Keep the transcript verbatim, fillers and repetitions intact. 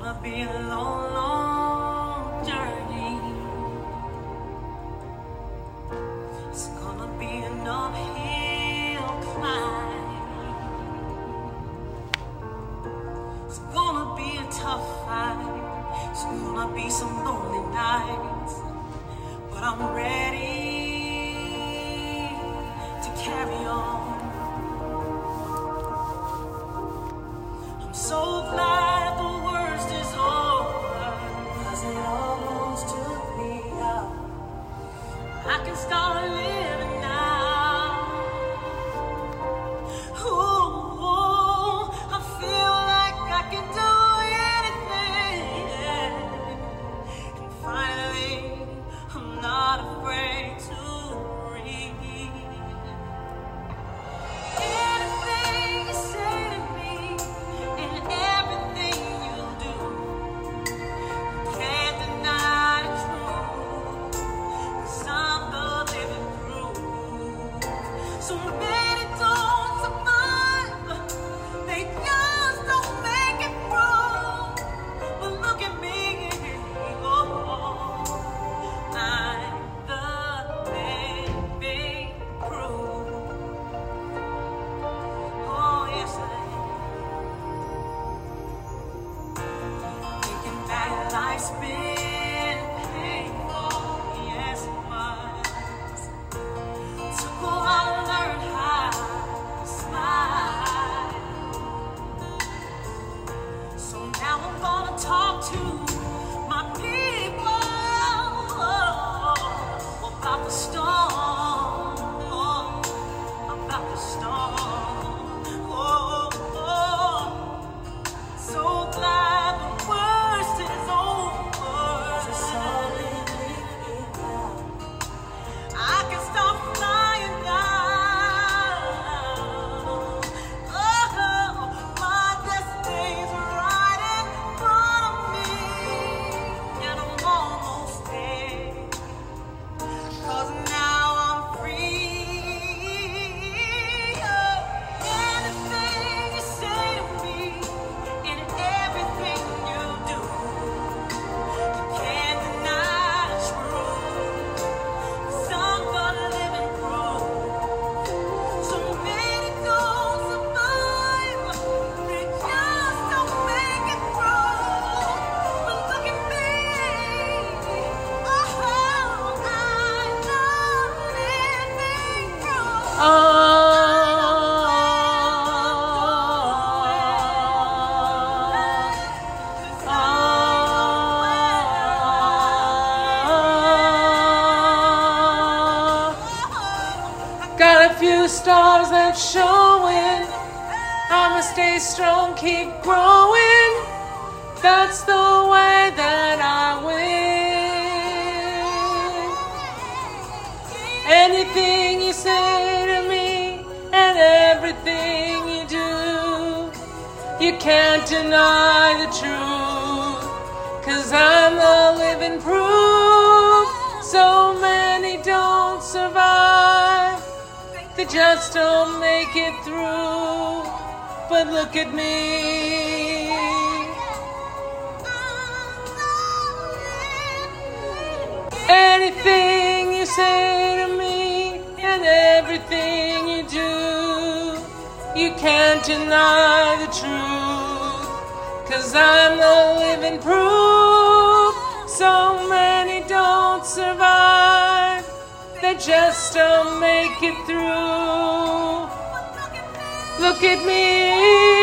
gonna be a long, long journey. It's gonna be an uphill climb. It's gonna be a tough fight. It's gonna be some lonely nights. But I'm ready to carry on. I'm so glad the worst is over, 'cause it almost took me out. I can start living now. Ooh, I feel like I can do anything. And finally, I'm not afraid to breathe. Anything you say to me and everything you do, you can't deny the truth, 'cause I'm the living proof. So many don't survive, they just don't make it through. But look at me, oh, I'm the living proof. Oh, yes, I am. Thinking that life's been painful, yes, it was. Took a while to learn how to smile. So now I'm gonna talk to my people about the storm, about the storm. Oh, oh. So glad the worst is over. I can stop flying now. Oh, my destiny's right in front of me, and I'm almost there. 'Cause now I'm free. Oh, anything you say to me and everything you do, you can't deny the truth. 'Cause I'm the living proof. So many don't survive, they just don't make it through. But look at me, oh, I'm the living proof. Got a few stars that's showing. I'ma stay strong, keep growing. That's the way that I win. Anything you say to me and everything you do, you can't deny the truth. 'Cause I'm the living proof. So many don't survive, they just don't make it through. But look at me, anything you say to me and everything you do, you can't deny the truth. 'Cause I'm the living proof. So many don't survive, they just don't make it through. Look at me.